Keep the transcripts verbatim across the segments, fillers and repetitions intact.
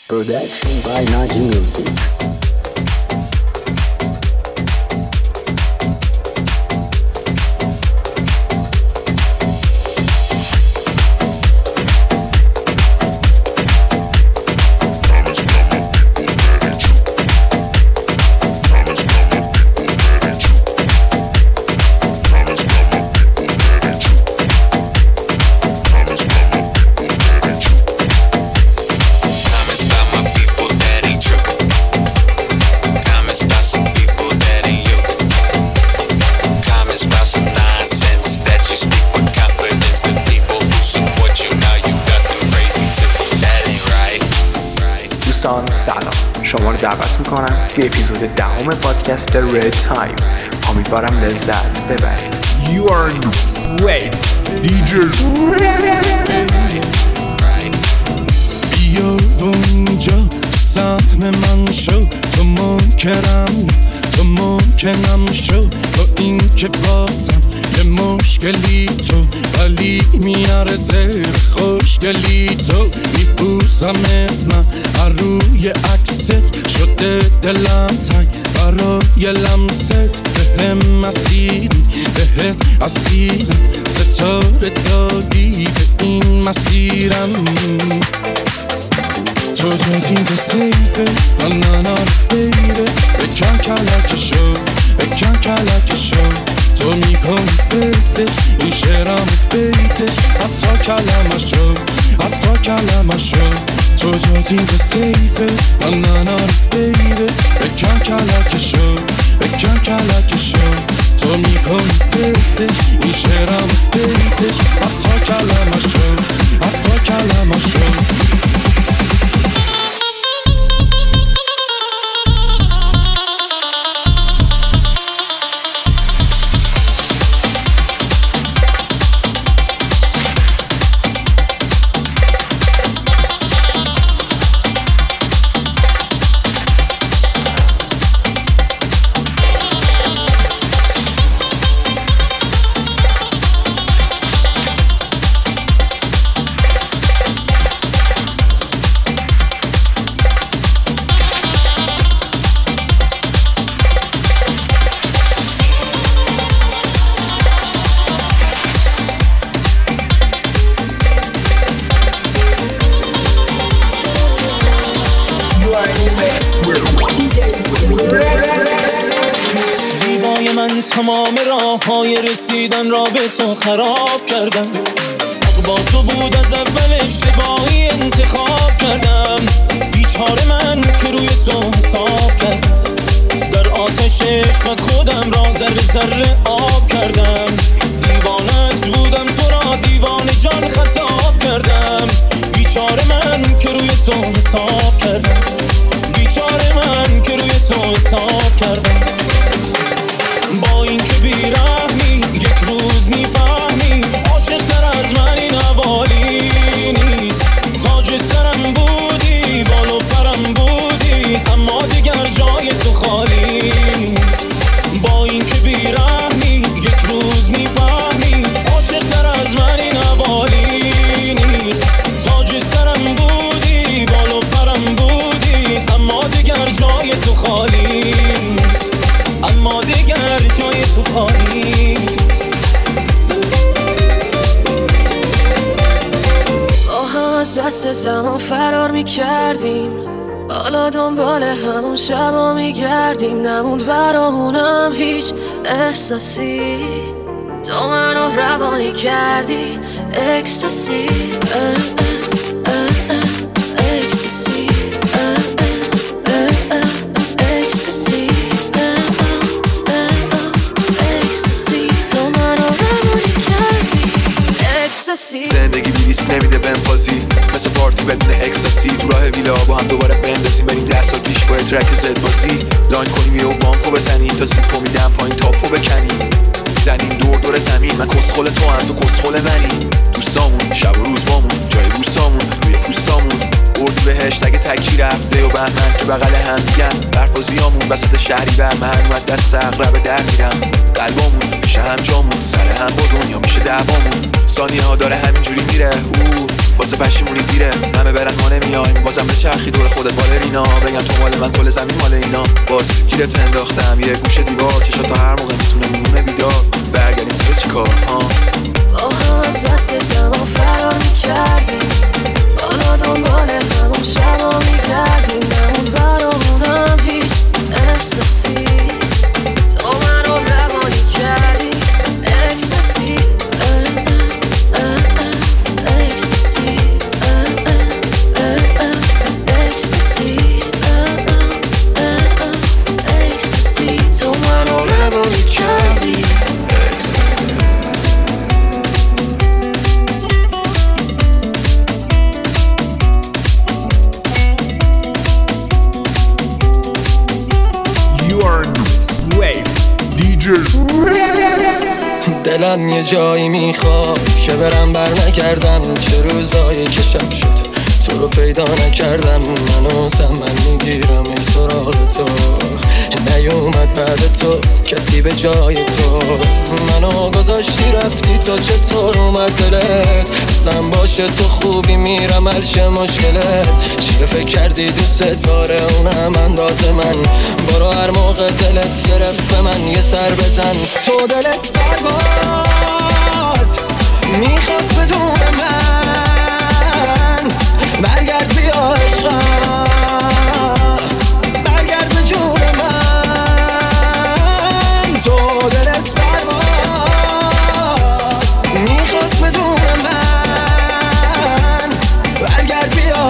Production by Naji Music. دوستان سلام، شما رو دعوت میکنم توی اپیزود دهم پادکست رد تایم. امیدوارم لذت ببرید. You are great دی جی بیا اونجا سهم من شو، تو منکرم تو ممکنم شو، با این که بازم یه مشکلی تو ولی میارزه خوشگلی تو میبوسمت من هر روی عکست شده دلم تنگ برای لمست بهم مسیری بهت اسیرم ستاره دادی به این مسیرم تو جزین تو سیفه نه نه نه بیبه بکن کلکشو بکن کلکشو تو میکنی بسش این شعرم بیتش حتی کلمشو حتی کلمشو تو جزین تو سیفه نه نه نه بیبه بکن کلکشو بکن کلکشو تو میکنی بسش این شعرم بیتش حتی کلمشو حتی کلمشو زیبای من تمام راه های رسیدن را به تو خراب کردم، حق با تو بود از اول اشتباهی انتخاب کردم، بیچاره من که روی تو حساب کردم، در آتش عشقت خودم را ذره ذره آب کردم، دیوانت بودم تو را دیوانه جان خطاب کردم، بیچاره من که روی تو حساب کردم، بیچاره من که روی تو حساب کردم. با این که بیرحمی یک روز میفهمی عاشق تر از من این حوالی نیست، تاج سرم بودی بال و پرم بودی اما دیگر جای تو خالی نیست. با این که بیرحمی یک روز میفهمی عاشق تر از من این حوالی نیست، تاج سرم بودی بال و پرم بودی اما دیگر جای تو خالی نیست، اما دیگر جای تو خالی با هم از دست زمان فرار میکردیم، حالا دنبال همون شبا میگردیم، نموند برامونم هیچ احساسی، تو منو روانی کردی اکستاسی اکستاسی زندگی بی ریسک نمیده بنفازی، مثل پارتی بدون اکستاسی، تو راه ویلا با هم دوباره بندازیم، بریم ده سال پیش با ترک زد بازی، لاین کنیم یه بانکو بزنیم تا سیپو میدم پایین تاپو بکنیم، زنیم دور دور زمین، من کسخل تو هم تو کسخل منی، دوستامون شب و روز بامون جای بوسامون روی پوستامون، اردو به هشتگ تکی رفته و بهمن که بغل هم دیگن، برفازیامون وسط شهری بر من اومد دست اقرب در میرم، قلبامون میشه هم جامون سر هم با دنیا میشه دعوامون، ثانیه ها داره همینجوری میره او واسه پشیمونی دیره همه برن ما نمیایم بازم به چرخی دور خودت بالرینا بگم تو مال من کل زمین مال اینا باز گیرت انداختم یه گوشه دیوار چشات تا هر موقع میتونه میمونه بیدار برگردیم دیگه چیکار ها با هم از دست زمان فرار میکردیم بالا دنبال همون شبا میگردیم نمون برامونم هیچ احساسی تو منو روانی کردی اکستاسی اکستاسی اکستاسی اکستاسی تو منو روانی کردی دلم یه جایی میخواد که برم بر نگردم چه روزایی که شب شد تو رو پیدا نکردم منو زمن میگیرم ای سراغ تو نیومد بعد تو کسی به جای تو منو گذاشتی رفتی تا چطور اومد دلت سم باشه تو خوبی میرم الشه مشکلت چیه فکر کردی دوست داره اونم انداز من برو هر موقع دلت گرفت به من یه سر بزن تو دلت پرواز میخواست بدون من برگرد بیا عشقم برگرد به جون من تو دلت پرواز میخواست بدون من برگرد بیا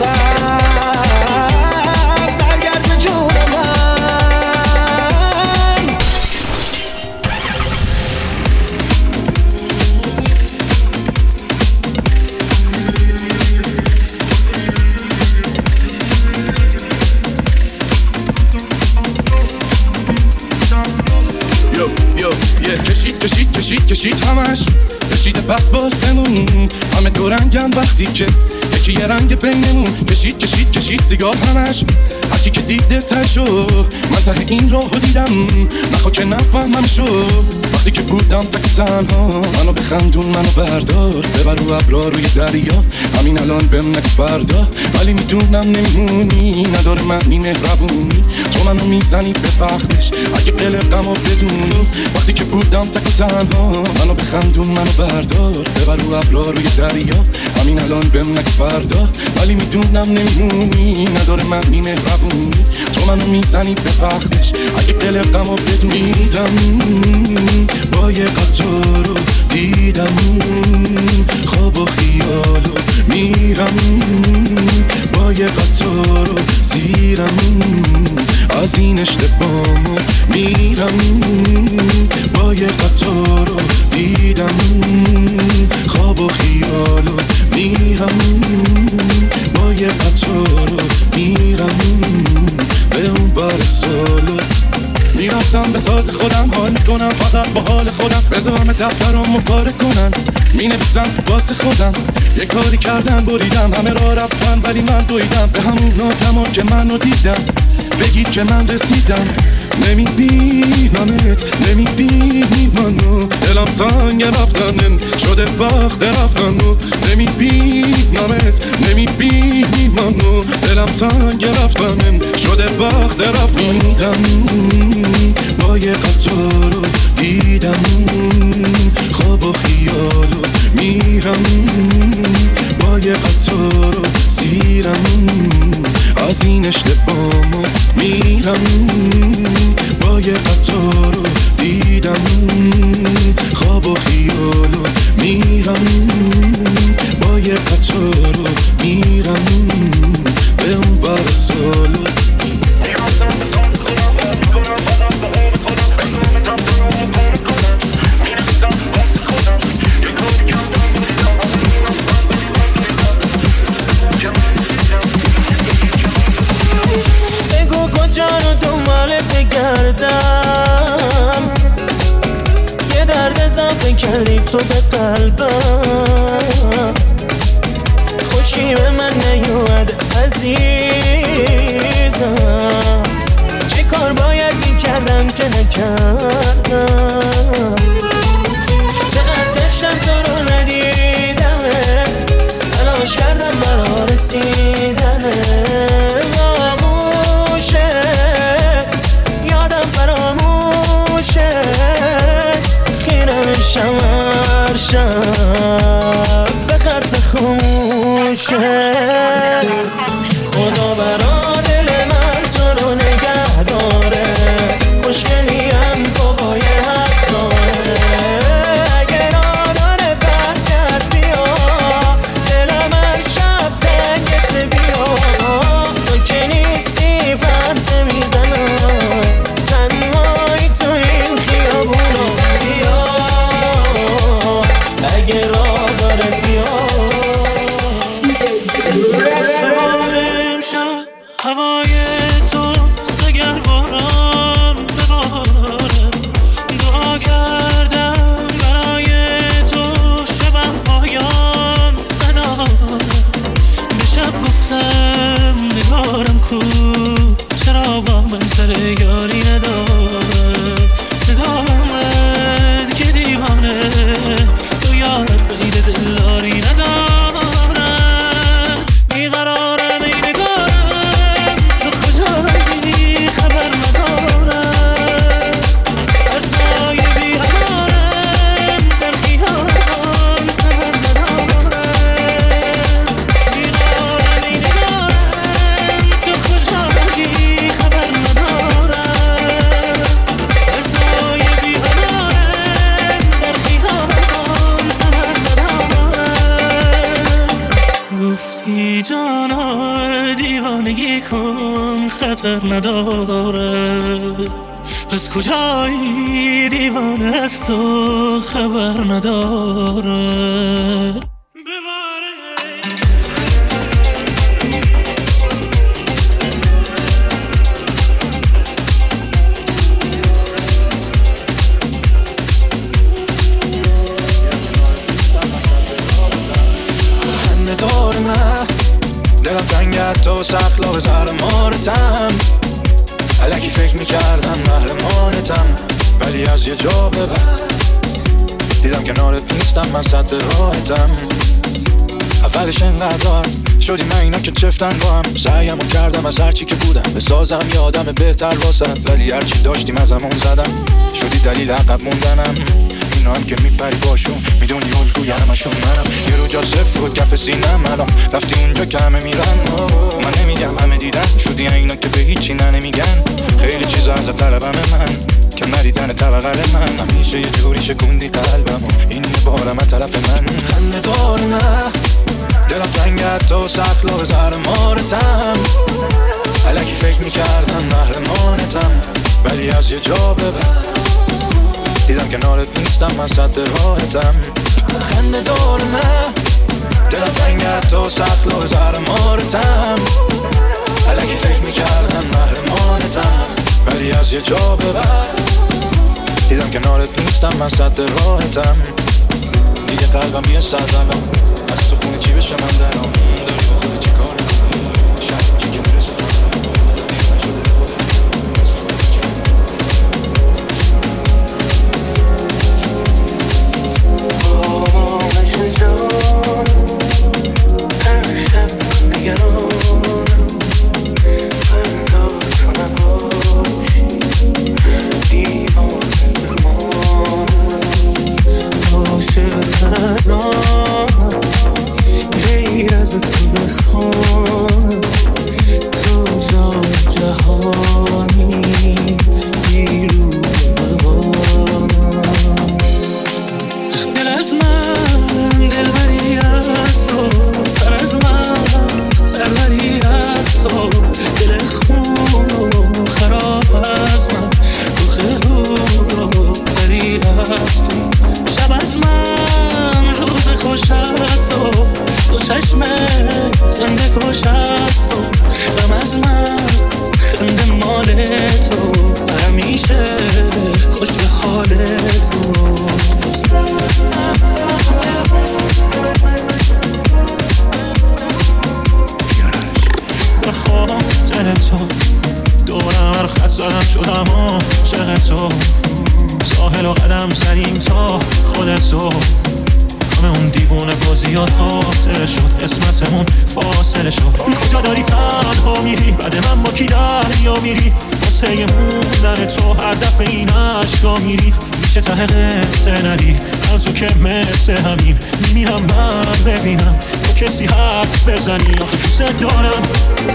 عشقم برگرد به جون من کشید کشید کشید کشید همش کشید پس باسمون همه دو رنگم وقتی که یکی یه رنگ بینمون کشید کشید کشید سیگار همش هرکی که دیده تشو من ته این راهو دیدم نخوا که نفهمم شو وقتی که بودم تک تنها منو بخندون منو بردار ببر رو ابرا روی دریا همین الان بهم نگو فردا ولی میدونم نمیمونی نداره معنی مهربونی تو منو میزنی به فخرش اگه قلقمو بدونی وقتی که بودم تک تنها منو بخندون منو بردار ببر رو ابرا روی دریا همین الان بهم نگو فردا ولی میدونم نمیمونی نداره معنی مهربونی تو منو میزنی به فخرش اگه قلقمو بدونی با یه قطار رو دیدم خواب و خیالو میرم با یه قطار رو زیرم از این اشتبامو میرم با یه قطار رو دیدم خواب و خیالو میرم با یه قطار رو میرم به اون بر سالو میرسم به ساز خودم حال میکنم فقط با حال خودم بذارم دفترامو پاره کنن مینویسم واسه خودم یه کاری کردن بریدم همه را رفتن ولی من دویدم به همون ناکمون که منو دیدم بگید که من رسیدم نمیبینمت نمیبینی منو دلم تنگ رفتنم شده وقت رفتنو نمیبینمت نمیبینی منو دلم تنگ رفتنم شده وقت رفتنم با یه قطار رو دیدم خواب و خیالو میرم با یه قطار رو زیرم از این اشتبامو میرم با یه قطار رو دیدم خواب و خیالو میرم با یه قطار رو میرم به اون بر سالو بگو کجا رو دنباله بگردم یه درد اضافه کردی تو به قلبم خوشی به من نیومد عزیزم چه کار باید میکردم که نکردم چقدر داشتم تو رو ندیدمت تلاش دیوانگی کن خطر نداره، از کجایی دیوانه است و خبر نداره. دلم تنگت تو سخلا به زرمانتم، الکی فکر میکردم محرمانتم، ولی از یه جا به بعد دیدم کنارت نیستم، من صد راحتم. اولش انقدر شدیم من اینا که چفتن با هم، سعیمو کردم از هرچی که بودم بسازم یه آدم بهتر واسد، ولی هرچی داشتیم از همون زدم، شدی دلیل عقب موندنم. اینا هم که میپری باشون میدونی الگوی همشون منم، یه رو جا صفر بود کف سینم، الان رفتی اونجا که همه میرن. من نمیگم همه دیدن، شدی اینا که به هیچی نه نمیگن، خیلی چیزا از طلبم من که ندیدن طبقل من، همیشه یه جوری شکوندی قلبم و این یه بارم از طرف من. خنده دار نه دلم تنگت تو سخلا به زرمارتم، الکی فکر میکردم محرمانتم، ولی از یه جا به بعد دیدم کنارت نیستم، من صد راحتم. خنده دار نه دلم تنگت تو سخلا به زرمارتم، الکی فکر میکردم محرمانتم، ولی از یه جا به بعد دیدم کنارت نیستم، من صد راحتم. دیگه قلبم یه سرزنم، از تو خونه چی بشه من درام، داری با خودت چی کار میکنی، شاید چی که میرسه کسی حرف بزنی آخه دوست دارم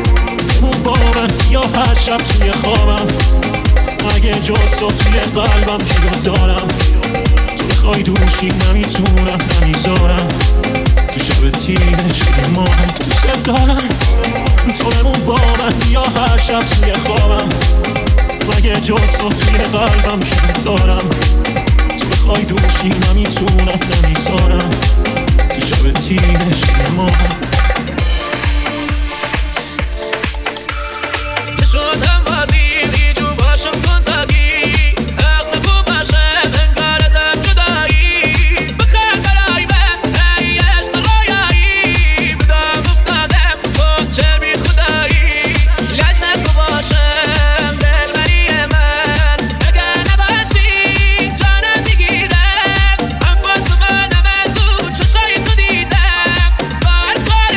اون با من یا هر شب توی خوابم، اگه جز تو توی قلبم جگاه دارم، تو بخوای دوشی نمیتونم نمیذارم، تو شب تیره شده ما هم دوست دارم، تو بمون با من یا هر شب توی خوابم، اگه جز تو توی قلبم جگاه دارم، تو بخوای دوشی نمیتونم نمیذارم، تو شب تیره شده ما هم شدم وزیری جو باشم کن تگی حق نکو باشه انگار ازم جدایی بخیر برای من ای عشق رویایی بودم افتادم تو چه بی خدایی لج نکو باشم دلبری من اگر نباشی جانم میگیرم انفاس منم از او چشای تو دیدم بار کار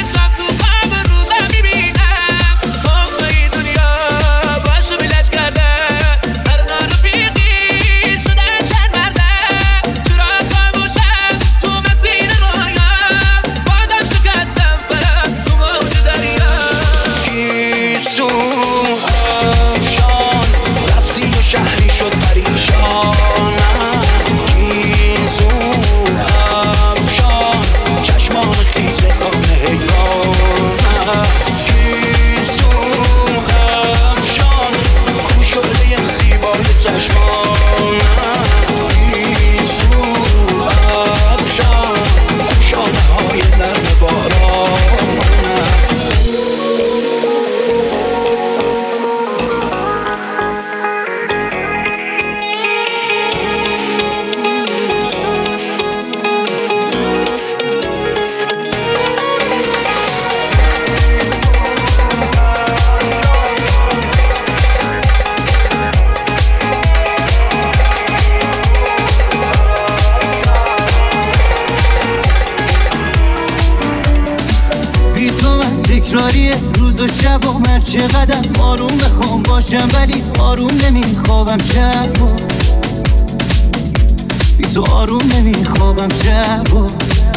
روز و شب و هر چقدر آروم بخوام باشم ولی آروم نمیخوابم شب و بی تو آروم نمیخوابم شب و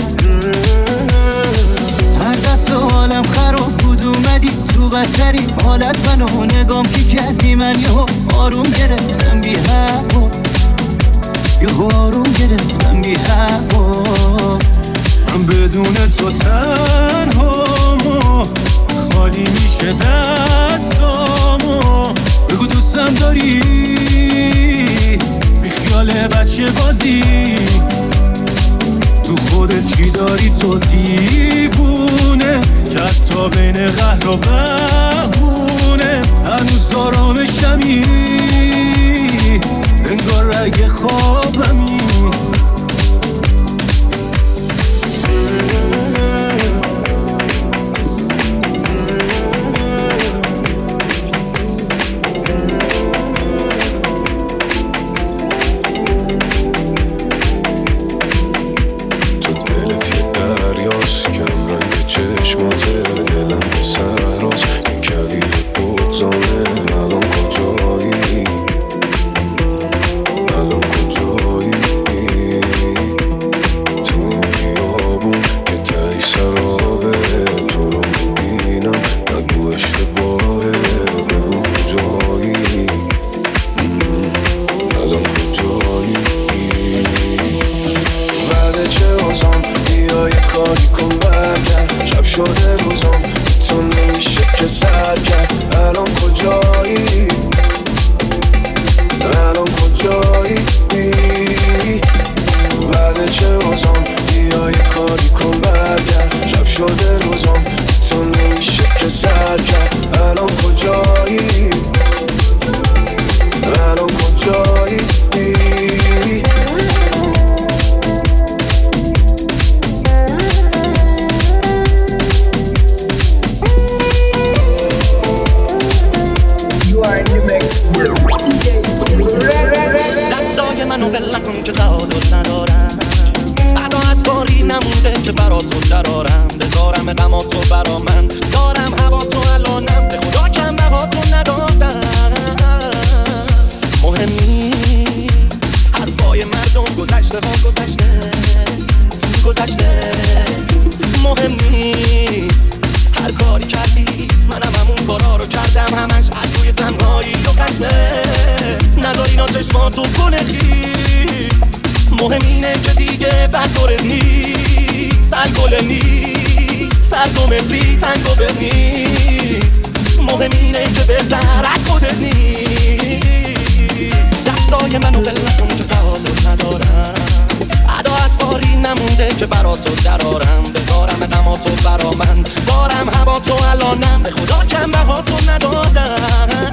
هر دفعه حالم خراب بود اومدی تو بدترین حالت منو نگام که کردی من یهو آروم گرفتم بی هوا یهو آروم گرفتم بی هوا من بدون تو تنهامو خالی میشه دستامو بگو دوستم داری بی خیال بچه بازی تو خودت چی داری تو دیوونه که حتی بین قهر و بهونه هنوز آرامشمی انگار رگ خوابمی چشمات دلم یه سراست یه کویر بغزانه الان کجایی الان کجایی تو این بیابون که تایی سرابه تو رو میبینم نگو اشتباهه بگو کجایی الان کجایی بعد چه آزان بیا یه کاری کن برگرد شب شده روزام تو نمیشه که سر کرد الان کجایی الان کجایی بعد چه روزام بیا یه کاری کن برگرد شب شده روزام تو نمیشه که سر کرد الان کجایی الان کجایی دستای منو ول نکن که تعادل ندارم بعدات باری نمونده که برا تو درارم بذارم غماتو برا من دارم هوا تو الانم به خدا کم بها تو ندادم مهم نیست حرفای مردم گذشته ها گذشته گذشته مهم نیست هر کاری کردی منم همون کارا رو کردم همش از روی تنهایی و خشمه نداری نا چشماتو کنه خیس مهم اینه که دیگه بردارت نیست سرگل نیست سرگومتری تنگ و بر نیست مهم اینه که بهتر از خودت نیست دستای منو ول نکن که تعادل ندارم عداعت باری نمونده که برا تو درارم بذارم غماتو برا من دارم هوا تو الانم به خدا کم بها تو ندادم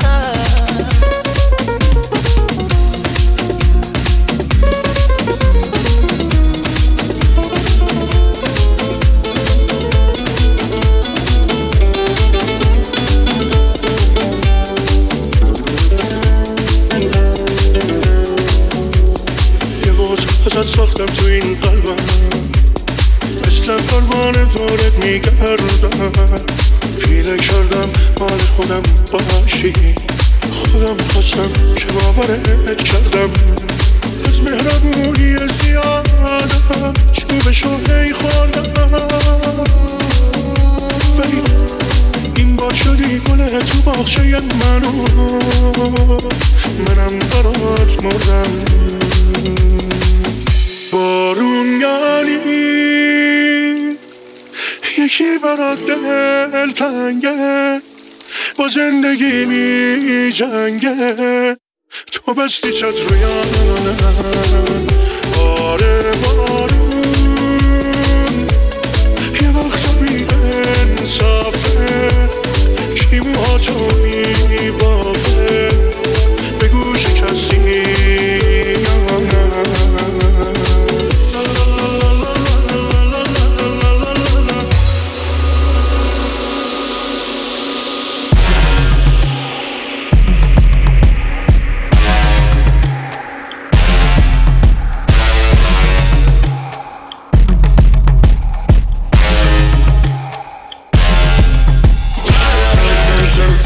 ازت ساختم تو این قلبم مثل پروانه دورت میگردم پیله کردم مال خودم باشی خودم خواستم که باورت کردم از مهربونی زیادم چوبشو هی خوردم ولی این بار شدی گله تو باغچه منو منم برات مردم بارون یعنی یکی برات دل تنگه با زندگی می جنگه تو بستی چتر یادم آره بارون یه وقتا بی انصافه کی موها تو می بافه بگو شکستی یا نه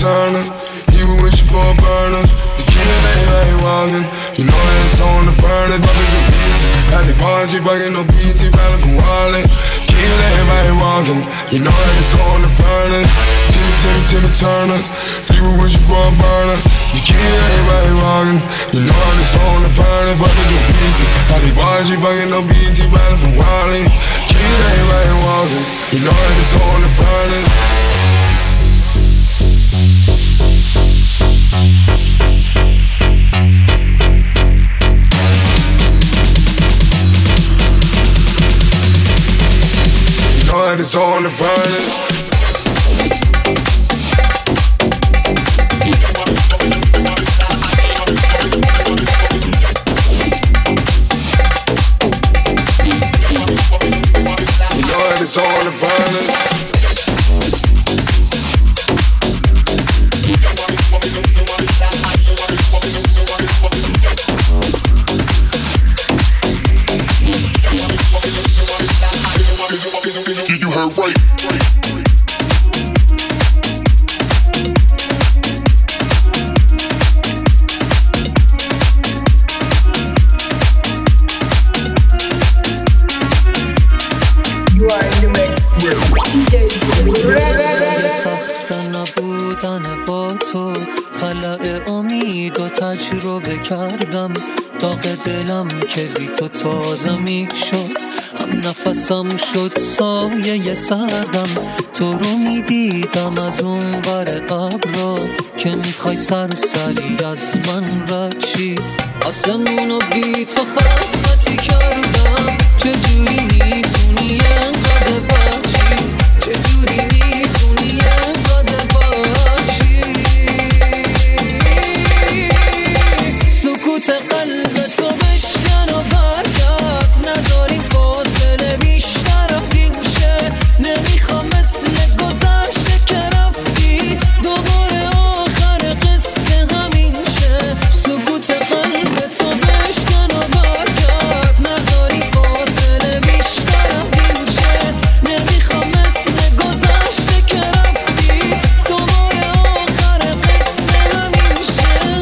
turner. He was wishing for a burner. The kid ain't right walking. You know that it's on the furnace. Fucking your beat. At the party, fucking no B T, battling from Wallet. Kid ain't right walking. You know that it's on the furnace. Timmy, Timmy, Timmy Turner. He was wishing for a burner. The kid ain't right walking. You know that it's on the furnace. Fucking your B T. At the party, fucking no B T, battling from Wallet. Kid ain't right walking. You know that it's on the furnace. It's on the violin. You know that it's on the violin. Right. You are in the mix with D J سخت نبودن با تو خلأ امید و تجربه کردم داغ دلم که بی تو تازه می شد هم نفسم شد سایه سردم تو رو می دیدم از اون ور ابرا که میخوای سرسری از من رد شی آسمونو بی تو خط خطی کردم چجوری میتونی انقدر بچی چجوری میتونی انقدر بچی سکوت قلب تو بشکن و برگرد نذاری فاصله بیشتر از این شه نمیخوام مثل گذشته که رفتی دوباره آخر قصه همین شه سکوت قلب تو بشکن و برگرد نذاری فاصله بیشتر از این شه نمیخوام مثل گذشته که رفتی دوباره آخر قصه همین شه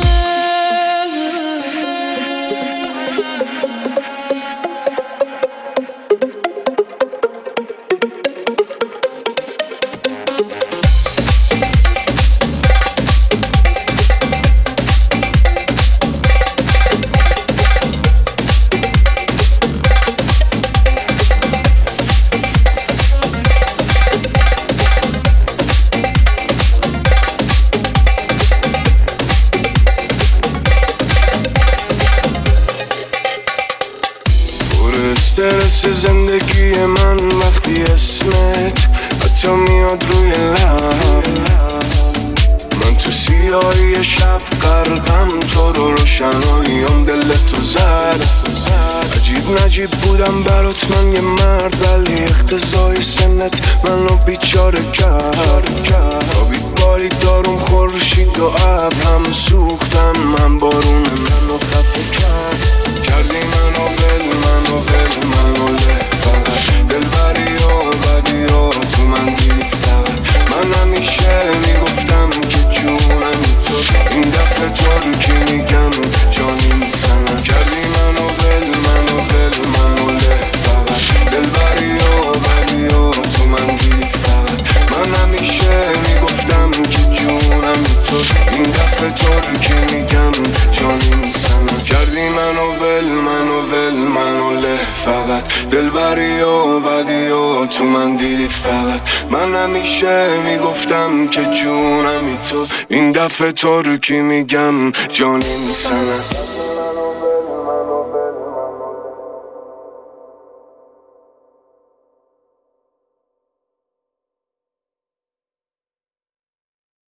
استرس زندگی من وقتی اسمت حتی میاد روی لب من تو سیاهی شب غرقم تو رو روشناییم دلتو زد عجیب نجیب بودم برات من یه مرد ولی اقتضای سنت منو بیچاره کرد آبید بارید دارم خورشید و ابر هم سوختم هم بارون منو خفه کرد کردی منو ول منو ول منو له فقط دلبری و بدی و تو من دیدی فقط من همیشه میگفتم که جونمی تو این دفعه تو رو که میگم جانی میسنم کردی منو ول منو ول منو له فقط دلبری و بدی و تو من دیدی فقط من همیشه میگفتم که جونمی تو این دفعه تو رو که میگم جانی میسنم کردی منو ول منو ول منو له فقط دلبری و بدی و تو من دیدی فقط من همیشه میگفتم که جونمی تو این دفعه تو رو که میگم جانی میسنم